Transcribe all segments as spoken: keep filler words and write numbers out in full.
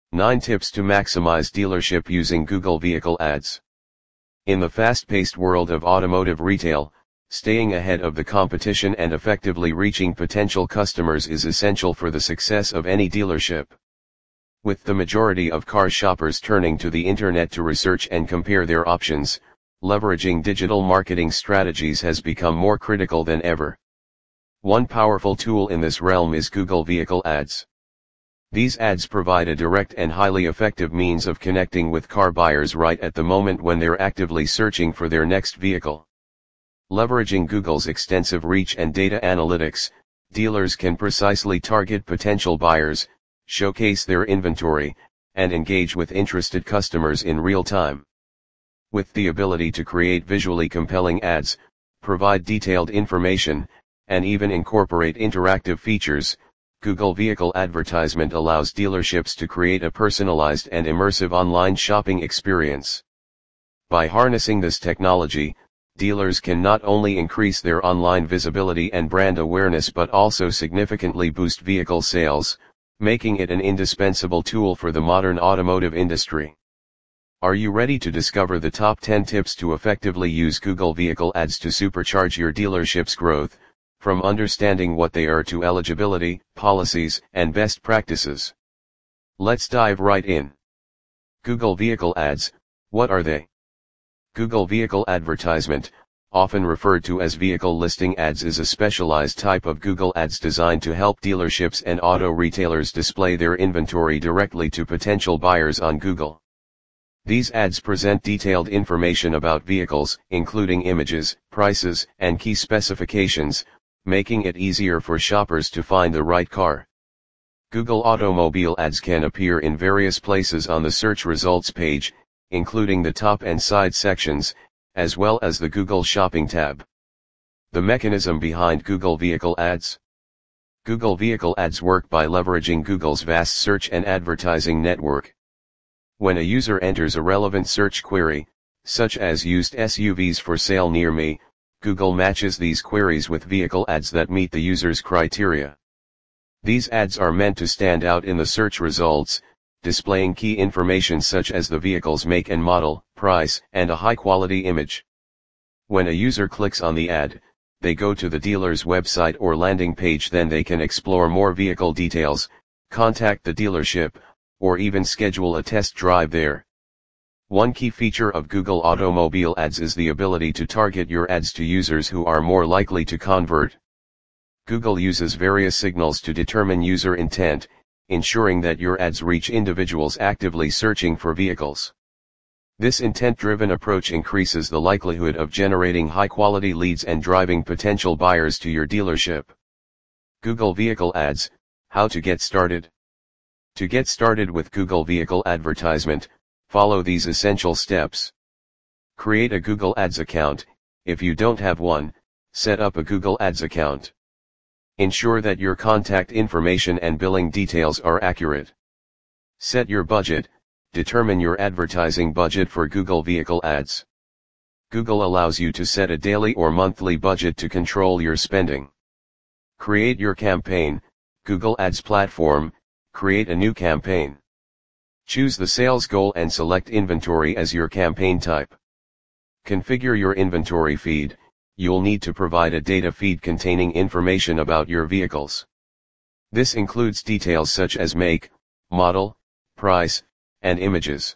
nine Tips to Maximize Dealership Using Google Vehicle Ads. In the fast-paced world of automotive retail, staying ahead of the competition and effectively reaching potential customers is essential for the success of any dealership. With the majority of car shoppers turning to the internet to research and compare their options, leveraging digital marketing strategies has become more critical than ever. One powerful tool in this realm is Google Vehicle Ads. These ads provide a direct and highly effective means of connecting with car buyers right at the moment when they're actively searching for their next vehicle. Leveraging Google's extensive reach and data analytics, dealers can precisely target potential buyers, showcase their inventory, and engage with interested customers in real time. With the ability to create visually compelling ads, provide detailed information, and even incorporate interactive features, Google Vehicle Advertisement allows dealerships to create a personalized and immersive online shopping experience. By harnessing this technology, dealers can not only increase their online visibility and brand awareness but also significantly boost vehicle sales, making it an indispensable tool for the modern automotive industry. Are you ready to discover the top ten tips to effectively use Google Vehicle Ads to supercharge your dealership's growth? From understanding what they are to eligibility, policies, and best practices. Let's dive right in. Google Vehicle Ads, what are they? Google Vehicle Advertisement, often referred to as vehicle listing ads, is a specialized type of Google Ads designed to help dealerships and auto retailers display their inventory directly to potential buyers on Google. These ads present detailed information about vehicles, including images, prices, and key specifications, making it easier for shoppers to find the right car. Google Automobile ads can appear in various places on the search results page, including the top and side sections, as well as the Google Shopping tab. The mechanism behind Google Vehicle Ads. Google Vehicle Ads work by leveraging Google's vast search and advertising network. When a user enters a relevant search query, such as used S U Vs for sale near me, Google matches these queries with vehicle ads that meet the user's criteria. These ads are meant to stand out in the search results, displaying key information such as the vehicle's make and model, price, and a high-quality image. When a user clicks on the ad, they go to the dealer's website or landing page. Then they can explore more vehicle details, contact the dealership, or even schedule a test drive there. One key feature of Google Automobile Ads is the ability to target your ads to users who are more likely to convert. Google uses various signals to determine user intent, ensuring that your ads reach individuals actively searching for vehicles. This intent-driven approach increases the likelihood of generating high-quality leads and driving potential buyers to your dealership. Google Vehicle Ads, how to get started. To get started with Google Vehicle Advertisement, follow these essential steps. Create a Google Ads account. If you don't have one, set up a Google Ads account. Ensure that your contact information and billing details are accurate. Set your budget. Determine your advertising budget for Google Vehicle Ads. Google allows you to set a daily or monthly budget to control your spending. Create your campaign. Google Ads platform. Create a new campaign. Choose the sales goal and select inventory as your campaign type. Configure your inventory feed. You'll need to provide a data feed containing information about your vehicles. This includes details such as make, model, price, and images.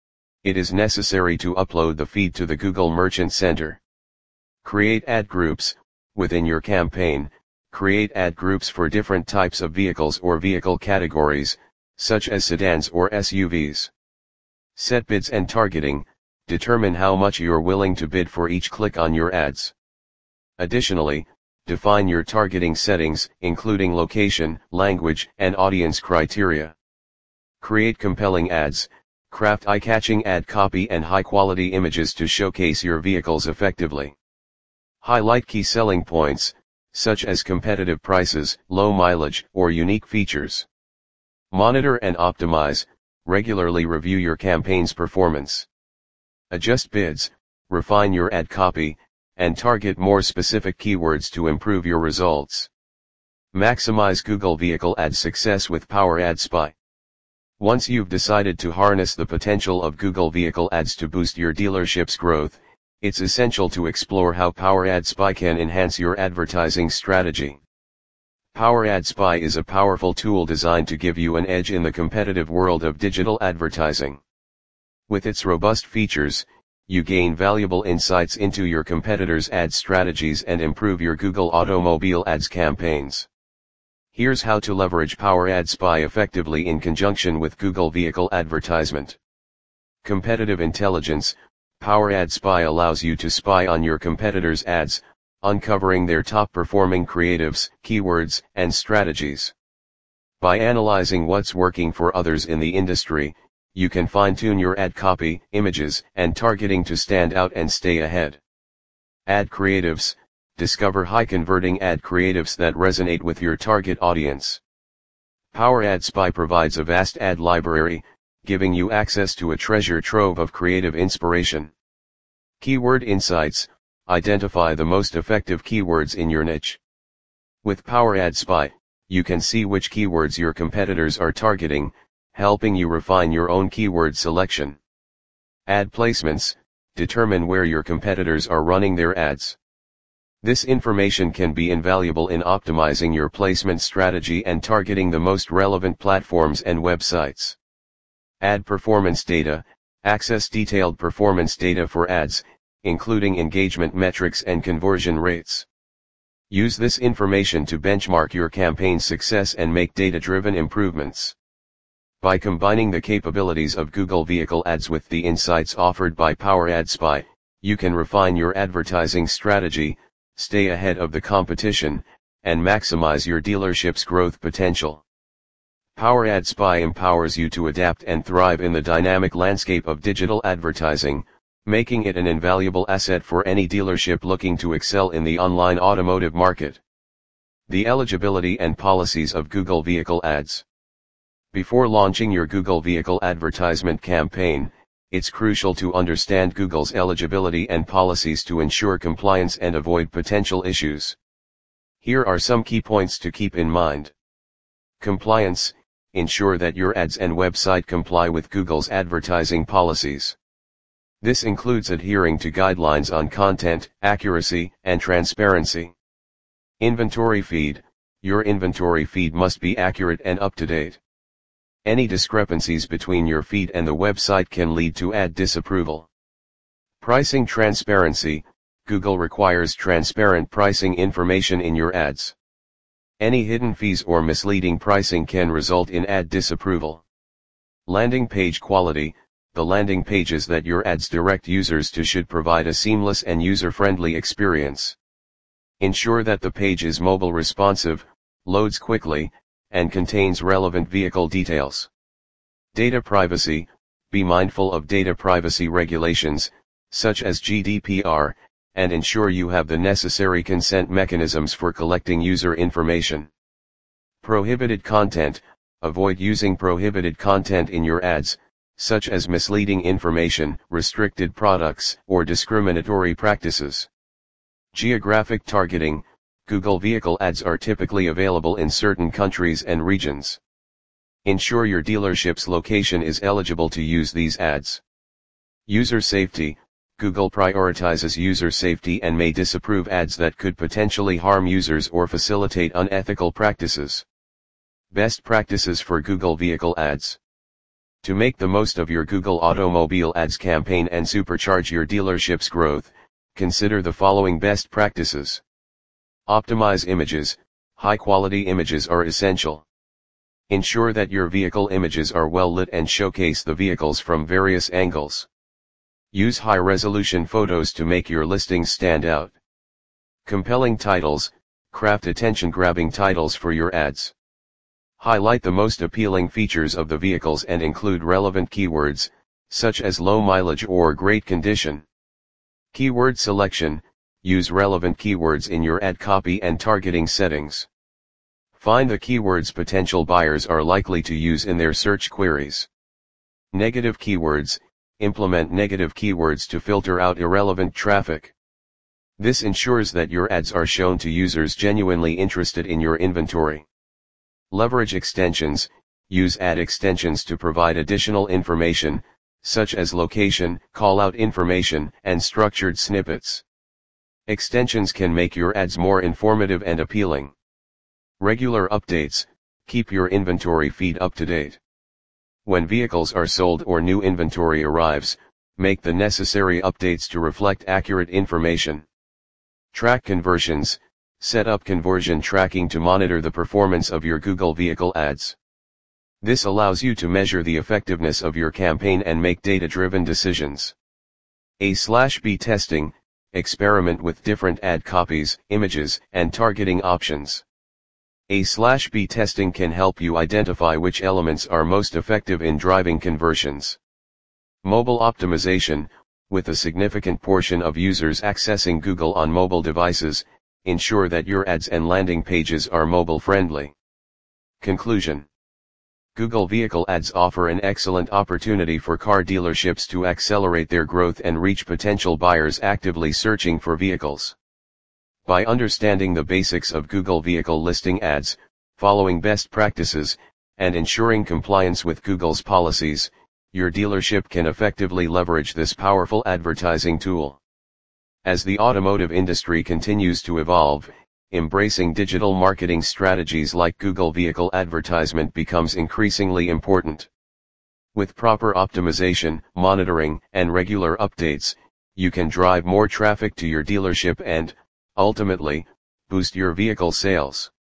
It is necessary to upload the feed to the Google Merchant Center. Create ad groups. Within your campaign, create ad groups for different types of vehicles or vehicle categories, such as sedans or S U Vs. Set bids and targeting. Determine how much you're willing to bid for each click on your ads. Additionally, define your targeting settings, including location, language, and audience criteria. Create compelling ads. Craft eye-catching ad copy and high-quality images to showcase your vehicles effectively. Highlight key selling points, such as competitive prices, low mileage, or unique features. Monitor and optimize. Regularly review your campaign's performance. Adjust bids, refine your ad copy, and target more specific keywords to improve your results. Maximize Google Vehicle Ads success with Power Ad Spy. Once you've decided to harness the potential of Google Vehicle Ads to boost your dealership's growth, it's essential to explore how Power Ad Spy can enhance your advertising strategy. Power Ad Spy is a powerful tool designed to give you an edge in the competitive world of digital advertising. With its robust features, you gain valuable insights into your competitors' ad strategies and improve your Google Automobile Ads campaigns. Here's how to leverage Power Ad Spy effectively in conjunction with Google Vehicle Advertisement. Competitive intelligence. Power Ad Spy allows you to spy on your competitors' ads, uncovering their top-performing creatives, keywords, and strategies. By analyzing what's working for others in the industry, you can fine-tune your ad copy, images, and targeting to stand out and stay ahead. Ad creatives. Discover high-converting ad creatives that resonate with your target audience. Power Ad Spy provides a vast ad library, giving you access to a treasure trove of creative inspiration. Keyword insights. Identify the most effective keywords in your niche. With Power Ad Spy, you can see which keywords your competitors are targeting, helping you refine your own keyword selection. Ad placements. Determine where your competitors are running their ads. This information can be invaluable in optimizing your placement strategy and targeting the most relevant platforms and websites. Ad performance data. Access detailed performance data for ads, including engagement metrics and conversion rates. Use this information to benchmark your campaign's success and make data-driven improvements. By combining the capabilities of Google Vehicle Ads with the insights offered by Power Ad Spy, you can refine your advertising strategy, stay ahead of the competition, and maximize your dealership's growth potential. Power Ad Spy empowers you to adapt and thrive in the dynamic landscape of digital advertising, making it an invaluable asset for any dealership looking to excel in the online automotive market. The eligibility and policies of Google Vehicle Ads. Before launching your Google Vehicle Advertisement campaign, it's crucial to understand Google's eligibility and policies to ensure compliance and avoid potential issues. Here are some key points to keep in mind. Compliance. Ensure that your ads and website comply with Google's advertising policies. This includes adhering to guidelines on content, accuracy, and transparency. Inventory feed. Your inventory feed must be accurate and up-to-date. Any discrepancies between your feed and the website can lead to ad disapproval. Pricing transparency. Google requires transparent pricing information in your ads. Any hidden fees or misleading pricing can result in ad disapproval. Landing page quality. The landing pages that your ads direct users to should provide a seamless and user-friendly experience. Ensure that the page is mobile responsive, loads quickly, and contains relevant vehicle details. Data privacy. Be mindful of data privacy regulations, such as G D P R, and ensure you have the necessary consent mechanisms for collecting user information. Prohibited content. Avoid using prohibited content in your ads, such as misleading information, restricted products, or discriminatory practices. Geographic targeting. Google Vehicle Ads are typically available in certain countries and regions. Ensure your dealership's location is eligible to use these ads. User safety. Google prioritizes user safety and may disapprove ads that could potentially harm users or facilitate unethical practices. Best practices for Google Vehicle Ads. To make the most of your Google Automobile Ads campaign and supercharge your dealership's growth, consider the following best practices. Optimize images. High-quality images are essential. Ensure that your vehicle images are well lit and showcase the vehicles from various angles. Use high-resolution photos to make your listings stand out. Compelling titles. Craft attention-grabbing titles for your ads. Highlight the most appealing features of the vehicles and include relevant keywords, such as low mileage or great condition. Keyword selection. Use relevant keywords in your ad copy and targeting settings. Find the keywords potential buyers are likely to use in their search queries. Negative keywords. Implement negative keywords to filter out irrelevant traffic. This ensures that your ads are shown to users genuinely interested in your inventory. Leverage extensions. use ad extensions to provide additional information, such as location, call-out information, and structured snippets. Extensions can make your ads more informative and appealing. Regular updates, keep your inventory feed up to date. When vehicles are sold or new inventory arrives, make the necessary updates to reflect accurate information. Track conversions, set up conversion tracking to monitor the performance of your Google vehicle ads. This allows you to measure the effectiveness of your campaign and make data-driven decisions. A slash B testing, experiment with different ad copies, images, and targeting options. A slash B testing can help you identify which elements are most effective in driving conversions. Mobile optimization, with a significant portion of users accessing Google on mobile devices, ensure that your ads and landing pages are mobile-friendly. Conclusion. Google Vehicle Ads offer an excellent opportunity for car dealerships to accelerate their growth and reach potential buyers actively searching for vehicles. By understanding the basics of Google Vehicle Listing Ads, following best practices, and ensuring compliance with Google's policies, your dealership can effectively leverage this powerful advertising tool. As the automotive industry continues to evolve, embracing digital marketing strategies like Google Vehicle Advertisement becomes increasingly important. With proper optimization, monitoring, and regular updates, you can drive more traffic to your dealership and, ultimately, boost your vehicle sales.